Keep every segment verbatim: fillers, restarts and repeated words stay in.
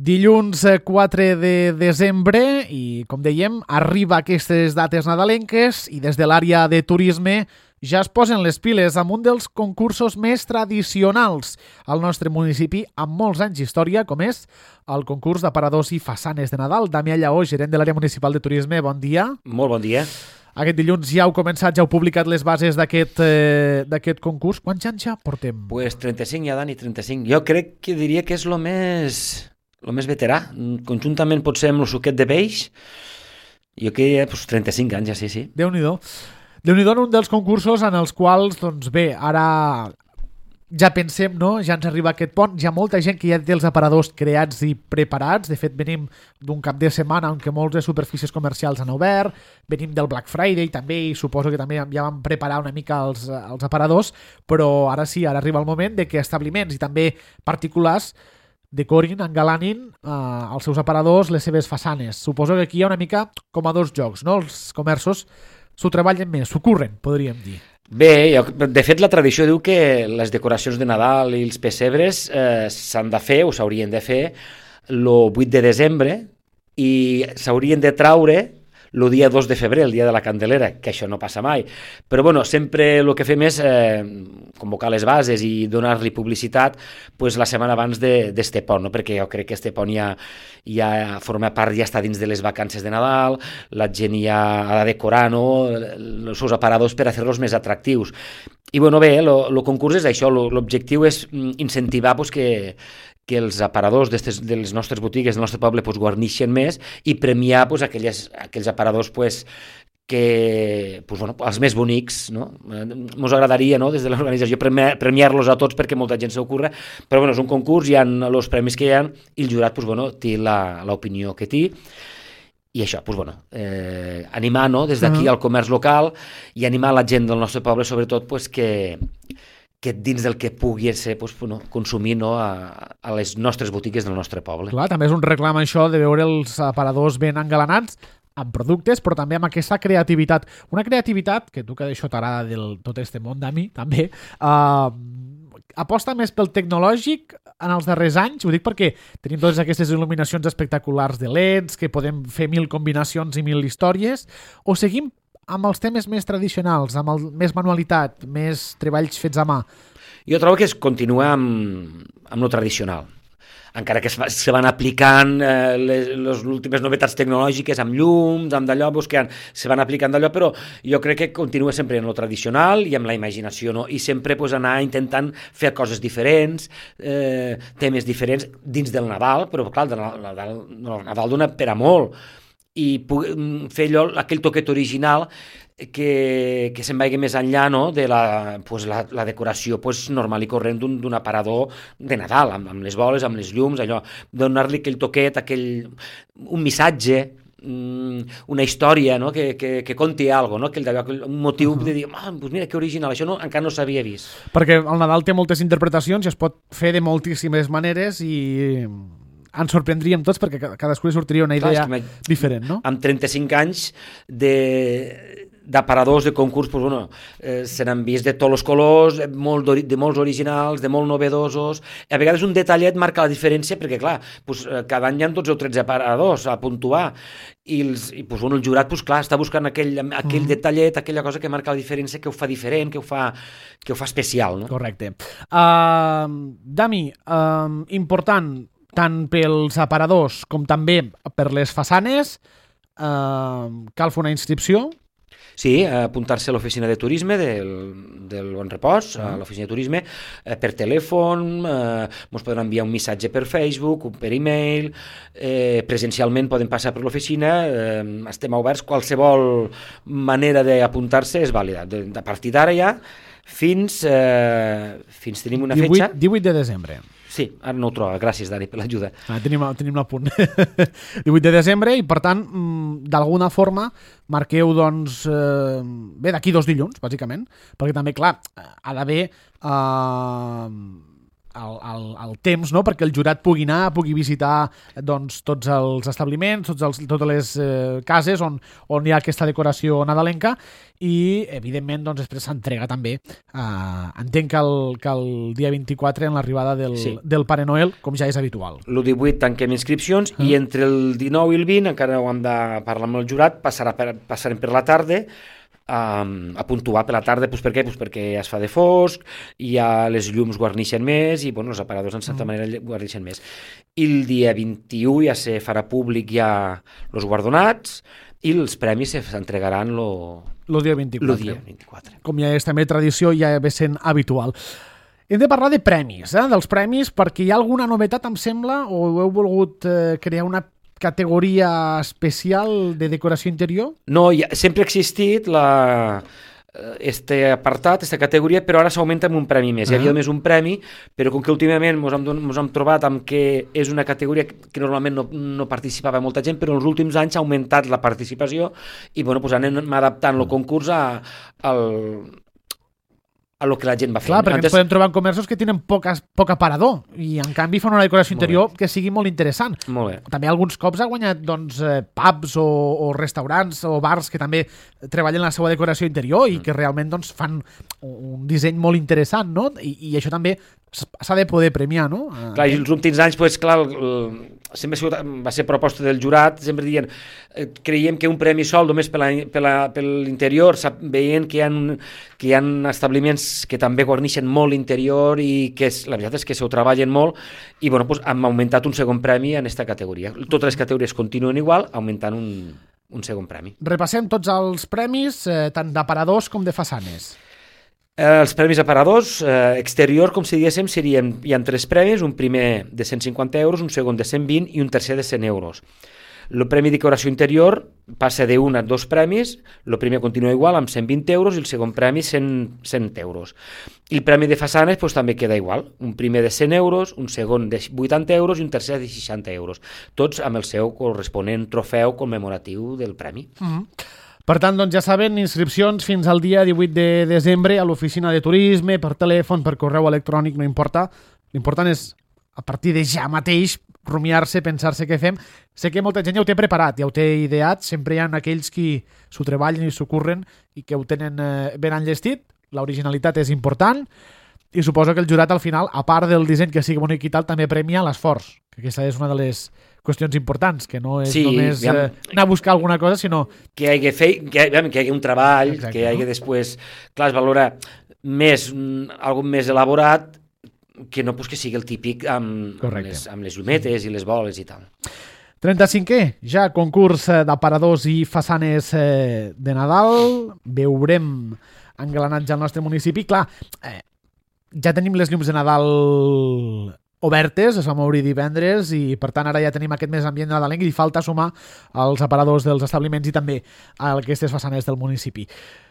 Dilluns quatre de desembre i, com dèiem, arriba aquestes dates nadalenques i des de l'àrea de turisme ja es posen les piles amb un dels concursos més tradicionals al nostre municipi amb molts anys d'història, com és el concurs d'aparadors i façanes de Nadal. Damià Lleó, gerent de l'àrea municipal de turisme, bon dia. Molt bon dia. Aquest dilluns ja heu començat, ja heu publicat les bases d'aquest eh, d'aquest concurs. Quants anys ja portem? Pues trenta-cinc ja, Dani, trenta-cinc. Jo crec que diria que és el més... el més veterà, conjuntament potser amb el suquet de peix, jo que pues, trenta-cinc anys, ja sí, sí. Déu-n'hi-do. Déu-n'hi-do en un dels concursos en els quals, doncs bé, ara ja pensem, no? Ja ens arriba aquest pont, hi ha molta gent que ja té els aparadors creats i preparats, de fet venim d'un cap de setmana en què molts de superfícies comercials han obert, venim del Black Friday també i suposo que també ja vam preparar una mica els, els aparadors, però ara sí, ara arriba el moment de que establiments i també particulars decorin, engalanin eh, els seus aparadors, les seves façanes. Suposo que aquí hi ha una mica com a dos jocs, no? Els comerços s'ho treballen més, s'ho curren, podríem dir. Bé, jo, de fet la tradició diu que les decoracions de Nadal i els pessebres eh, s'han de fer o s'haurien de fer el vuit de desembre i s'haurien de traure el dia dos de febrer, el dia de la Candelera, que això no passa mai. Però bueno, sempre el que fem és eh, convocar les bases i donar-li publicitat pues, la setmana abans d'este pont, no? Perquè jo crec que este pont ja, ja forma part, ja està dins de les vacances de Nadal, la gent ja ha de decorar, no? Els seus aparadors per a fer-los més atractius. I bueno, bé, el concurs és això, l'objectiu és incentivar pues, que que els aparadors de les nostres botigues del nostre poble pues, guarnixen més i premiar pues, aquelles, aquells aparadors pues, que, pues, bueno, els més bonics, no? Ens agradaria, no, des de l'organització premiar-los a tots perquè molta gent s'ocorre, però bueno, és un concurs, hi ha els premis que hi ha i el jurat pues, bueno, té l'opinió que té. I això, doncs, bueno, eh, animar no, des d'aquí uh-huh. al comerç local i animar la gent del nostre poble, sobretot, pues, que, que dins del que pugui ser pues, no, consumir no, a, a les nostres botigues del nostre poble. Clar, també és un reclam això de veure els aparadors ben engalanats amb productes, però també amb aquesta creativitat. Una creativitat, que tu que d'això t'agrada del tot este món, Dami, també, uh, aposta més pel tecnològic en els darrers anys, ho dic perquè tenim totes aquestes il·luminacions espectaculars de L E Ds, que podem fer mil combinacions i mil històries, o seguim amb els temes més tradicionals, amb el, més manualitat, més treballs fets a mà? Jo trobo que es continua amb, amb lo tradicional. Encara que se van aplicant eh, les, les últimes novetats tecnològiques amb llums, amb d'allò, pues, que han, se van aplicant d'allò, però jo crec que continua sempre en lo tradicional i amb la imaginació, no? I sempre pues, anar intentant fer coses diferents, eh, temes diferents dins del Nadal, però clar, el Nadal, el Nadal dona per a molt, i fer allò, aquell toquet original que, que se'n vagi més enllà no? de la, pues, la, la decoració pues, normal i corrent d'un aparador de Nadal, amb, amb les boles, amb les llums, allò, donar-li aquell toquet, aquell, un missatge, una història no? que, que, que conti alguna cosa, no? aquell, un motiu uh-huh. de dir, ah, pues mira que original, això no, encara no s'havia vist. Perquè el Nadal té moltes interpretacions i es pot fer de moltíssimes maneres i ens sorprendríem tots perquè cadascú li sortiria una idea Clar, diferent, no? Amb trenta-cinc anys de d'aparadors de concurs, pues, bueno, eh, se n'han vist de tots els colors, molt de molts originals, de molt novedosos. A vegades un detallet marca la diferència perquè, clar, pues, cada any hi ha dotze o tretze aparadors a puntuar i, els, i pues, bueno, el jurat pues, clar, està buscant aquell, aquell mm. detallet, aquella cosa que marca la diferència, que ho fa diferent, que ho fa, que ho fa especial. No? Correcte. Uh, Dami, uh, important, tant pels aparadors com també per les façanes, eh, cal fer una inscripció? Sí, apuntar-se a l'oficina de turisme del, del Bon Repòs, a l'oficina de turisme, eh, per telèfon, eh, ens poden enviar un missatge per Facebook, per e-mail, eh, presencialment poden passar per l'oficina, eh, estem oberts, qualsevol manera d'apuntar-se és vàlida. De, de partir d'ara ja, fins, eh, fins tenim una fetge... divuit de desembre. Sí, ara no ho trobo. Gràcies, Dani, per l'ajuda. Ah, tenim, tenim l'apunt. divuit de desembre i, per tant, d'alguna forma marqueu, doncs, eh, bé, d'aquí dos dilluns, bàsicament, perquè també, clar, ha d'haver eh, el, el, el temps, no?, perquè el jurat pugui anar, pugui visitar doncs, tots els establiments, tots els, totes les eh, cases on, on hi ha aquesta decoració nadalenca i, evidentment, doncs, després s'entrega també. Uh, entenc que el, que el dia vint-i-quatre en l'arribada del, sí. del Pare Noel, com ja és habitual. El divuit tanquem inscripcions mm. i entre el dinou i el vint, encara ho hem de parlar amb el jurat, passarà per, passarem per la tarda a, a puntuar per la tarda. Pues per què? Pues perquè ja es fa de fosc, i ja les llums guarneixen més i bueno, els aparadors en certa mm. manera guarneixen més. I el dia vint-i-u ja se farà públic ja els guardonats i els premis s'entregaran lo, lo dia vint-i-quatre. Lo dia vint-i-quatre. Com ja és també tradició, ja ve sent habitual. Hem de parlar de premis, eh? dels premis, perquè hi ha alguna novetat, em sembla, o heu volgut eh, crear una categoria especial de decoració interior? No, ja, sempre ha existit la... este apartat, aquesta categoria, però ara s'augmenta amb un premi més. Hi havia només un premi, però com que últimament ens hem, ens hem trobat amb que és una categoria que normalment no, no participava molta gent, però en els últims anys ha augmentat la participació i bueno, pues anem adaptant el concurs a, al, a lo que la gent va fent. Clar, perquè Antes... ens podem trobar en comerços que tenen poc, poc aparador i en canvi fan una decoració interior que sigui molt interessant. Molt bé. També alguns cops ha guanyat doncs, eh, pubs o, o restaurants o bars que també treballen la seva decoració interior i que realment doncs, fan un disseny molt interessant, no? I, i això també s'ha de poder premiar, no? Clar, i els últims anys, pues, clar, el, el, sempre ha sigut, va ser proposta del jurat, sempre dient, eh, creiem que un premi sol només per, la, per, la, per l'interior, veient que hi, ha, que hi ha establiments que també guarneixen molt l'interior i que és, la veritat és que s'ho treballen molt i bueno, pues, hem augmentat un segon premi en aquesta categoria. Totes les categories continuen igual, augmentant un, un segon premi. Repassem tots els premis, eh, tant d'aparadors com de façanes. Eh, els premis aparadors, eh, exterior, com si diguéssim, serien, hi ha tres premis, un primer de cent cinquanta euros, un segon de cent vint i un tercer de cent euros. El premi de decoració interior passa d'un a dos premis, el primer continua igual amb cent vint euros i el segon premi cent, cent euros. I el premi de façanes pues, també queda igual, un primer de cent euros, un segon de vuitanta euros i un tercer de seixanta euros, tots amb el seu corresponent trofeu commemoratiu del premi. Mm-hmm. Per tant, doncs ja saben, inscripcions fins al dia divuit de desembre a l'oficina de turisme, per telèfon, per correu electrònic, no importa. L'important és, a partir de ja mateix, rumiar-se, pensar-se què fem. Sé que molta gent ja ho té preparat, ja ho té ideat, sempre hi ha aquells qui s'ho treballen i s'ho curren i que ho tenen eh, ben enllestit. L'originalitat és important i suposo que el jurat al final, a part del disseny que sigui bonic i tal, també premia l'esforç, que aquesta és una de les qüestions importants, que no és sí, només ja, eh, anar a buscar alguna cosa, sinó... Que hi hagi, fe... que, hi hagi, que hi hagi un treball, exacte, que hi hagi no? després... Clar, es valora més, algo més elaborat, que no pues, que sigui el típic amb, amb, les, amb les llumetes i les boles i tal. trenta-cinquè, ja concurs d'aparadors i façanes eh, de Nadal. Veurem engranatge al nostre municipi. Clar, eh, ja tenim les llums de Nadal obertes, es va moure divendres i per tant ara ja tenim aquest més ambient nadalenc i falta sumar els aparadors dels establiments i també a aquestes façanes del municipi.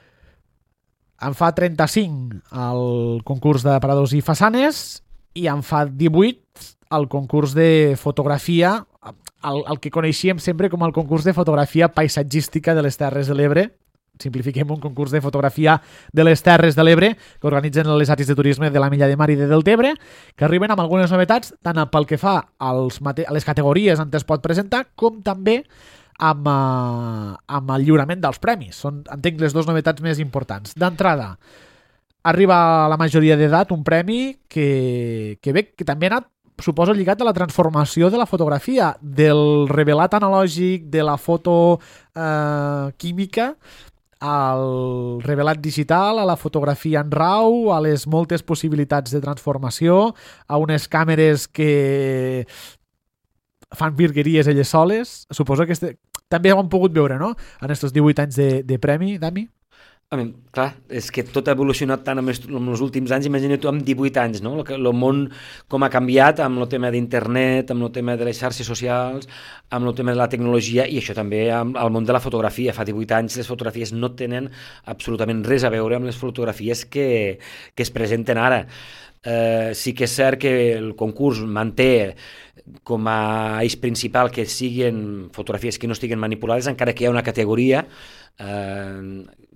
En fa trenta-cinc el concurs d'aparadors i façanes i en fa divuit el concurs de fotografia, el, el que coneixíem sempre com el concurs de fotografia paisatgística de les Terres de l'Ebre. Simplifiquem, un concurs de fotografia de les Terres de l'Ebre que organitzen les àrees de turisme de la Milla de Mar i de Deltebre, que arriben amb algunes novetats tant pel que fa als mate- a les categories on es pot presentar com també amb, uh, amb el lliurament dels premis. Són, entenc, les dues novetats més importants. D'entrada, arriba a la majoria d'edat un premi que, que bé, que també ha anat, suposo, lligat a la transformació de la fotografia, del revelat analògic, de la foto eh, química, al revelat digital, a la fotografia en RAW, a les moltes possibilitats de transformació, a unes càmeres que fan virgueries elles soles. Suposo que este... també ho han pogut veure, no?, en aquests divuit anys de, de premi, Dami? A mi, clar, és que tot ha evolucionat tant en els, en els últims anys, imagina't tu amb divuit anys, no? El, el món com ha canviat amb el tema d'internet, amb el tema de les xarxes socials, amb el tema de la tecnologia i això també amb el món de la fotografia. Fa divuit anys les fotografies no tenen absolutament res a veure amb les fotografies que, que es presenten ara. Eh, sí que és cert que el concurs manté com a eix principal que siguin fotografies que no estiguen manipulades, encara que hi ha una categoria eh,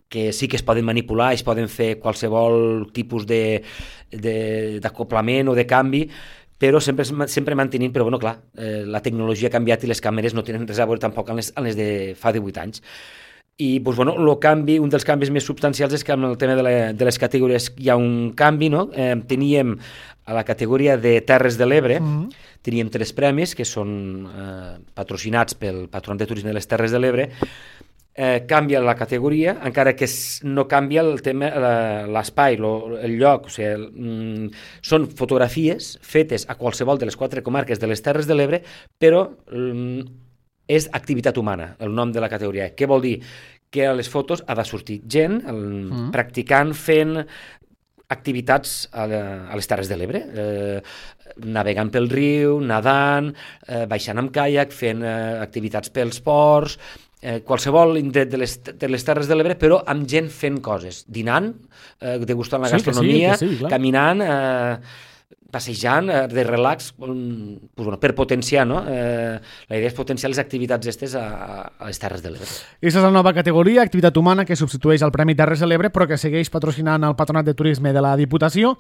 que sí que es poden manipular, es poden fer qualsevol tipus de, de, d'acoplament o de canvi, però sempre, sempre mantenint, però bueno, clar, eh, la tecnologia ha canviat i les càmeres no tenen res a veure tampoc amb les, amb les de fa divuit anys. I doncs, bueno, lo canvi, un dels canvis més substancials és que amb el tema de, la, de les categories hi ha un canvi, no? Eh, teníem a la categoria de Terres de l'Ebre, mm-hmm. teníem tres premis que són eh, patrocinats pel Patronat de Turisme de les Terres de l'Ebre. Eh, canvia la categoria, encara que no canvia el tema, l'espai, el lloc, o sigui, mm, són fotografies fetes a qualsevol de les quatre comarques de les Terres de l'Ebre, però mm, és activitat humana, el nom de la categoria. Què vol dir? Que a les fotos ha de sortir gent el, mm. practicant, fent activitats a, a les Terres de l'Ebre, eh, navegant pel riu, nadant, eh, baixant amb caiac, fent eh, activitats pels ports, Eh, qualsevol indret de les, de les Terres de l'Ebre, però amb gent fent coses, dinant, eh, degustant la sí, gastronomia, que sí, que sí, caminant, eh, passejant, eh, de relax, um, pues, bueno, per potenciar, no? Eh, la idea és potenciar les activitats aquestes a, a les Terres de l'Ebre. Aquesta és la nova categoria, activitat humana, que substitueix el Premi Terres de l'Ebre, però que segueix patrocinant el Patronat de Turisme de la Diputació.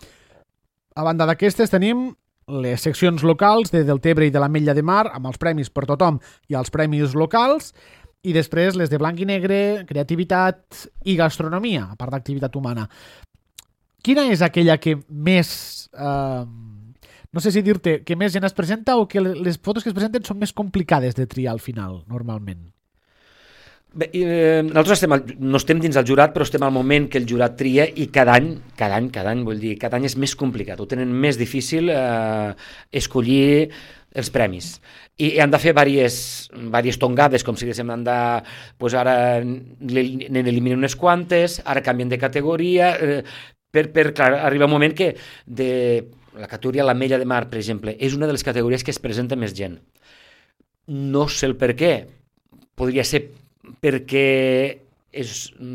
A banda d'aquestes tenim les seccions locals de Deltebre i de l'Ametlla de Mar, amb els premis per tothom i els premis locals, i després les de blanc i negre, creativitat i gastronomia, a part d'activitat humana. Quina és aquella que més, eh, no sé si dir-te, que més gent es presenta o que les fotos que es presenten són més complicades de triar al final, normalment? Bé, eh, nosaltres estem al, no estem dins del jurat, però estem al moment que el jurat tria i cada any, cada any, cada any, vull dir, cada any és més complicat, ho tenen més difícil eh, escollir els premis. I han de fer diverses, diverses tongades, com si diguéssim, han de, pues ara n'eliminen unes quantes, ara canvien de categoria, eh, per, per clar, arriba un moment que de la categoria l'Ametlla de Mar, per exemple, és una de les categories que es presenta més gent. No sé el per què. Podria ser perquè és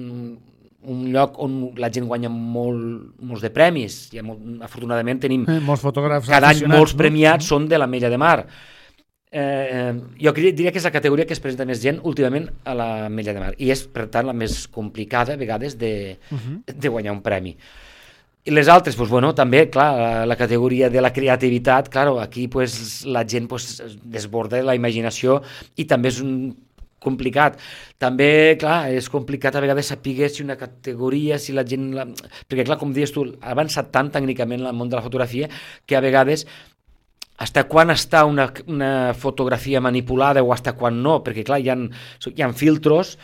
un lloc on la gent guanya molt, molts de premis. I afortunadament tenim eh, molts fotògrafs cada any molts no? premiats són de l'Ametlla de Mar. Eh, jo diria que és la categoria que es presenta més gent últimament a l'Ametlla de Mar i és per tant la més complicada a vegades de, uh-huh. de guanyar un premi. I les altres, pues, bueno, també, clar, la, la categoria de la creativitat, claro, aquí pues, la gent pues, desborda la imaginació i també és un complicat. També, clar, és complicat a vegades saber si una categoria, si la gent... La... Perquè, clar, com dius tu, ha avançat tant tècnicament el món de la fotografia que a vegades hasta quan està una, una fotografia manipulada o hasta quan no, perquè clar, hi ha, hi ha filtros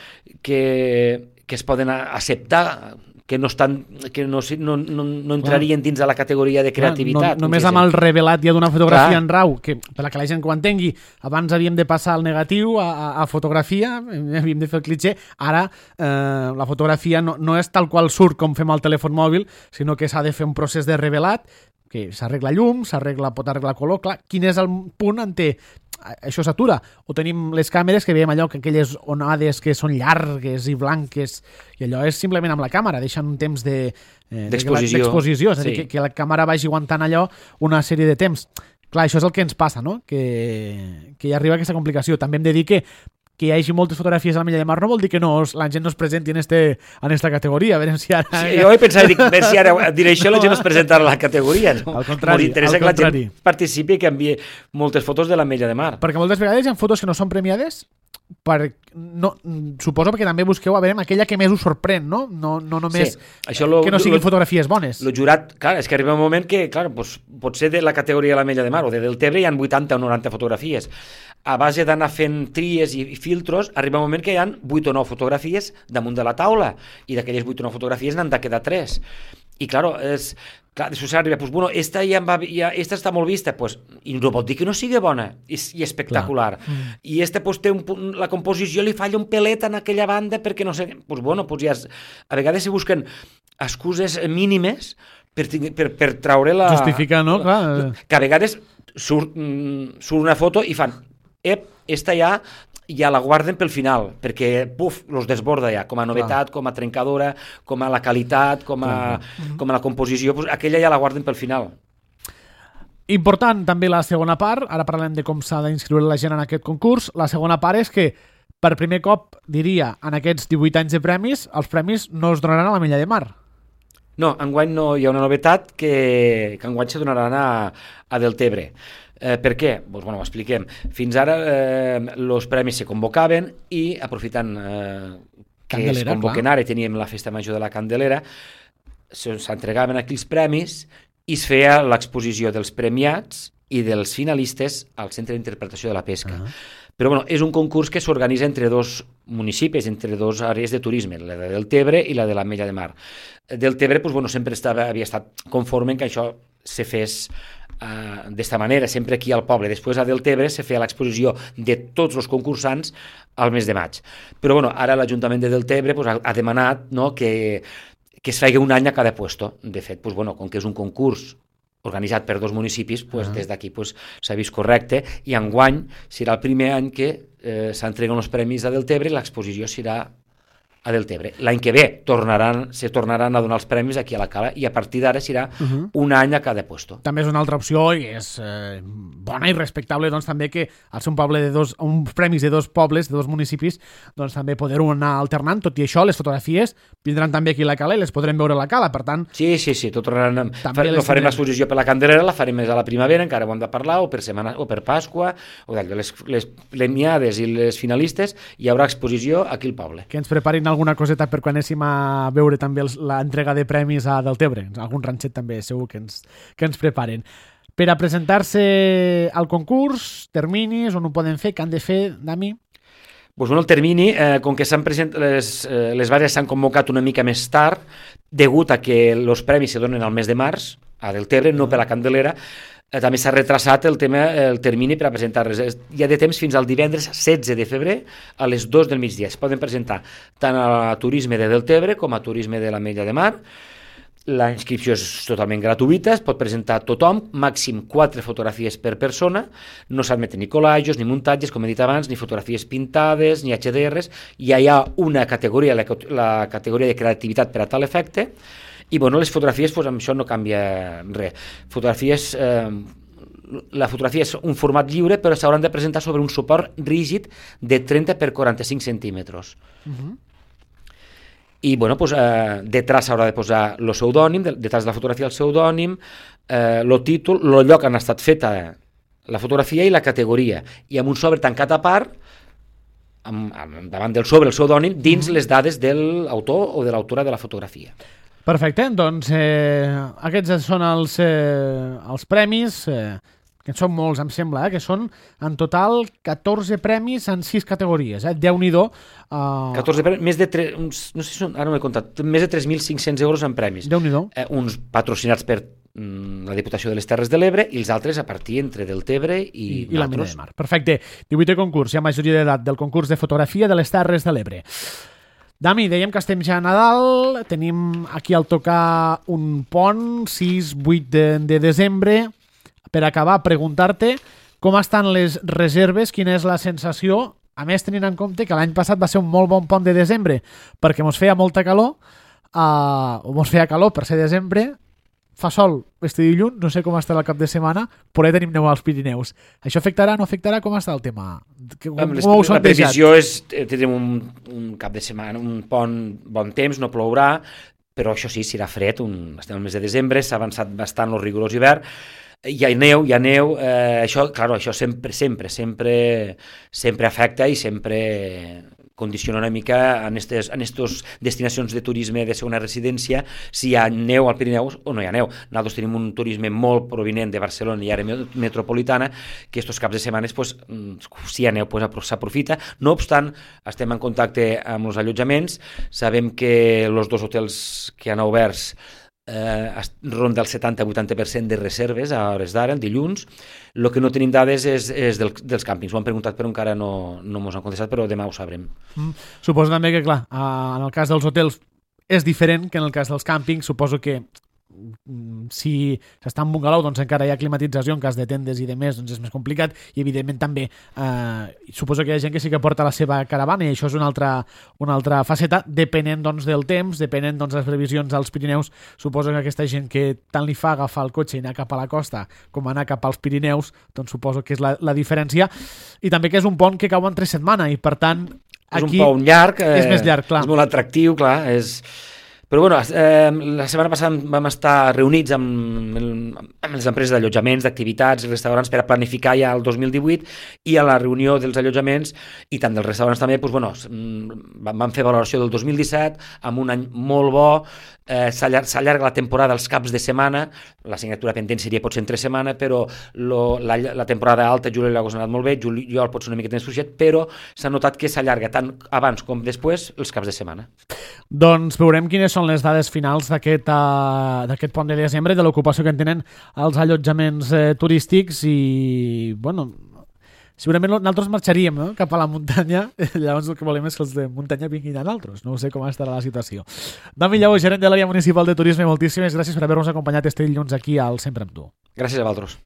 que, que es poden acceptar, que no, estan, que no, no, no, no entrarien dins de la categoria de creativitat. No, només amb el revelat ja d'una fotografia clar. En RAW, que per la que la gent ho entengui, abans havíem de passar el negatiu a, a, a fotografia, havíem de fer el clitxer, ara eh, la fotografia no, no és tal qual surt com fem al telèfon mòbil, sinó que s'ha de fer un procés de revelat, que s'arregla llum, s'arregla, pot arreglar color, clar, quin és el punt en què això s'atura? O tenim les càmeres que veiem allò, que aquelles onades que són llargues i blanques, i allò és simplement amb la càmera, deixen un temps de, eh, d'exposició, d'exposició, és a dir, sí. que, que la càmera vagi aguantant allò una sèrie de temps. Clar, això és el que ens passa, no? Que, que hi arriba aquesta complicació. També hem de dir que que hi hagi moltes fotografies a l'Ametlla de Mar no vol dir que no, la gent no es presenti en, este, en esta categoria. A veure si ara... Sí, jo he pensat, dic, a veure si ara diré això, la gent no es presentarà a la categoria. No? Al contrari, m'interessa al que contrari. la gent participi i que enviï moltes fotos de l'Ametlla de Mar. Perquè moltes vegades hi ha fotos que no són premiades, per, no, suposo que també busqueu a veure aquella que més us sorprèn, no? No, no només sí, això lo, que no siguin lo, fotografies bones. El jurat, clar, és que arriba un moment que, clar, pues, potser de la categoria de l'Ametlla de Mar o de Deltebre hi ha vuitanta o noranta fotografies. A base d'anar fent tries i, i filtros, arriba un moment que hi ha vuit o nou fotografies damunt de la taula i d'aquelles vuit o nou fotografies n'han de quedar tres. I, clar, és... Clar, després arriba, pues, bueno, esta, ja va, ja, esta està molt vista, pues, i no pot dir que no sigui bona i, i espectacular. Mm. I esta pues, té un, la composició li falla un pelet en aquella banda perquè no sé... Pues, bueno, pues, ja, a vegades se busquen excuses mínimes per, per, per traure la... Justificar, no? La, Clar. Que a vegades surt, surt una foto i fan... Ep, esta ja... ja la guarden pel final, perquè, puf, los desborda ja, com a novetat, clar. Com a trencadora, com a la qualitat, com a, com a la composició, pues, aquella ja la guarden pel final. Important també la segona part, ara parlem de com s'ha d'inscriure la gent en aquest concurs, la segona part és que per primer cop, diria, en aquests divuit anys de premis, els premis no es donaran a l'Ametlla de Mar. No, enguany no hi ha una novetat que, que enguany se donaran a, a Deltebre. Eh, per què? Pues, bueno, ho expliquem. Fins ara els eh, premis se convocaven i, aprofitant eh, que Candelera, es convoquen clar. Ara, teníem la festa major de la Candelera, s'entregaven aquells premis i es feia l'exposició dels premiats i dels finalistes al Centre d'Interpretació de la Pesca. Uh-huh. Però bueno, és un concurs que s'organitza entre dos municipis, entre dos àrees de turisme, la de Deltebre i la de l'Ametlla de Mar. Deltebre pues, bueno, sempre estava, havia estat conforme en que això se fes uh, d'esta manera, sempre aquí al poble. Després a Deltebre se feia l'exposició de tots els concursants al mes de maig. Però bueno, ara l'Ajuntament de Deltebre pues, ha, ha demanat, no, que, que es faci un any a cada puesto. De fet, pues, bueno, com que és un concurs organitzat per dos municipis, pues, uh-huh. des d'aquí pues, s'ha vist correcte, i enguany serà el primer any que eh, s'entreguen els premis a Deltebre i l'exposició serà a Deltebre. L'any que ve tornaran, se tornaran a donar els premis aquí a la Cala i a partir d'ara serà uh-huh. un any a cada puesto. També és una altra opció i és eh, bona i respectable doncs, també que al ser un poble de dos, uns premis de dos pobles, de dos municipis, doncs també poder-ho anar alternant. Tot i això, les fotografies vindran també aquí a la Cala i les podrem veure a la Cala, per tant... Sí, sí, sí, tot tornaran... Fa, no farem l'exposició per la Candelera, la farem més a la primavera, encara ho hem de parlar, o per setmana, o per Pasqua, o les, les premiades i les finalistes, hi haurà exposició aquí al poble. Que ens preparin alguna coseta per quan anéssim a veure també l'entrega de premis a Deltebre. Algun ranxet també segur que ens, que ens preparen. Per a presentar-se al concurs, terminis, on ho poden fer, què han de fer, Dami? Pues bueno, el termini, eh, com que s'han present, les, eh, les bases s'han convocat una mica més tard, degut a que els premis se donen al mes de març, a Deltebre, no per la Candelera, Eh, també s'ha retrasat el tema, el termini per a presentar-les. Hi ha de temps fins al divendres setze de febrer a les dues del migdia. Es poden presentar tant a Turisme de Deltebre com a Turisme de l'Ametlla de Mar. La inscripció és totalment gratuïta, es pot presentar tothom, màxim quatre fotografies per persona, no s'admeten ni collages, ni muntatges, com he dit abans, ni fotografies pintades, ni H D Rs, ja hi ha una categoria, la, la categoria de creativitat per a tal efecte. I bueno, les fotografies, doncs, amb això no canvia res. Fotografies, eh, la fotografia és un format lliure, però s'hauran de presentar sobre un suport rígid de trenta per quaranta-cinc centímetres. Uh-huh. I bueno, doncs, eh, detrás s'haurà de posar el pseudònim, detrás de la fotografia el pseudònim, eh, el títol, el lloc on ha estat feta la fotografia i la categoria. I amb un sobre tancat a part, amb, amb, davant del sobre el pseudònim, dins uh-huh. les dades de l'autor o de l'autora de la fotografia. Perfecte, doncs eh, aquests són els, eh, els premis, eh, que són molts, em sembla, eh, que són en total catorze premis en sis categories, eh? Déu-n'hi-do. Uh... catorze premis, més de tres, uns, no sé si són, ara no m'he comptat, més de tres mil cinc-cents euros en premis. Déu-n'hi-do. Eh, uns patrocinats per mm, la Diputació de les Terres de l'Ebre i els altres a partir entre Deltebre i, I, i l'Ametlla de Mar. Perfecte, divuitè concurs, hi ha majoria d'edat del concurs de fotografia de les Terres de l'Ebre. Dami, dèiem que estem ja a Nadal, tenim aquí al tocar un pont, sis vuit de, de desembre. Per acabar, preguntar-te com estan les reserves, quina és la sensació, a més tenint en compte que l'any passat va ser un molt bon pont de desembre, perquè mos feia molta calor, uh, o mos feia calor per ser desembre, fa sol este dilluns, no sé com estarà el cap de setmana, però ja tenim neu als Pirineus. Això afectarà, no afectarà? Com està el tema? Com, com les, la previsió és tindrem un, un cap de setmana, un pont bon temps, no plourà, però això sí, serà fred, un, estem al mes de desembre, s'ha avançat bastant el rigorós hivern, hi ha neu, hi ha neu, eh, això, claro, això sempre, sempre, sempre, sempre afecta i sempre condiciona una mica en aquestes en estos destinacions de turisme de segona residència, si hi ha neu al Pirineu o no hi ha neu. Nosaltres tenim un turisme molt provinent de Barcelona i àrea metropolitana, que estos caps de setmanes, pues, si hi ha neu, pues, s'aprofita. No obstant, estem en contacte amb els allotjaments, sabem que els dos hotels que han oberts eh, ronda el setanta a vuitanta per cent de reserves a hores d'ara, dilluns. El que no tenim dades és, és del, dels càmpings. Ho han preguntat però encara no, no mos han contestat, però demà ho sabrem. Mm. Suposo també que, clar, en el cas dels hotels és diferent que en el cas dels càmpings. Suposo que si s'està en bungalow doncs encara hi ha climatització, en cas de tendes i de més doncs és més complicat, i evidentment també eh, suposo que hi ha gent que sí que porta la seva caravana, i això és una altra, una altra faceta, depenent doncs del temps, depenent doncs les previsions als Pirineus. Suposo que aquesta gent que tant li fa agafar el cotxe i anar cap a la costa com anar cap als Pirineus, doncs suposo que és la, la diferència, i també que és un pont que cau en tres setmanes, i per tant és aquí un pont llarg, eh, és més llarg, clar. És molt atractiu, clar, és... Però bueno, eh, la setmana passada vam estar reunits amb, amb les empreses d'allotjaments, d'activitats i restaurants per a planificar ja el dos mil divuit, i a la reunió dels allotjaments i tant dels restaurants també, doncs, bueno, vam fer valoració del dos mil disset amb un any molt bo, eh, s'allarga la temporada als caps de setmana, la signatura pendent seria potser en tres setmanes, però lo, la, la temporada alta, juliol i agost ha anat molt bé, juliol pot ser una miqueta més fluixet, però s'ha notat que s'allarga tant abans com després els caps de setmana. Doncs veurem quines són les dades finals d'aquest uh, d'aquest pont de desembre, de l'ocupació que en tenen els allotjaments eh, turístics, i bueno, segurament nosaltres marxaríem eh, cap a la muntanya, llavors el que volem és que els de muntanya vinguin a nosaltres, no sé com estarà la situació. Dami Lleó, gerent de l'àrea municipal de turisme, moltíssimes gràcies per haver-nos acompanyat este dilluns aquí al Sempre amb tu. Gràcies a vosaltres.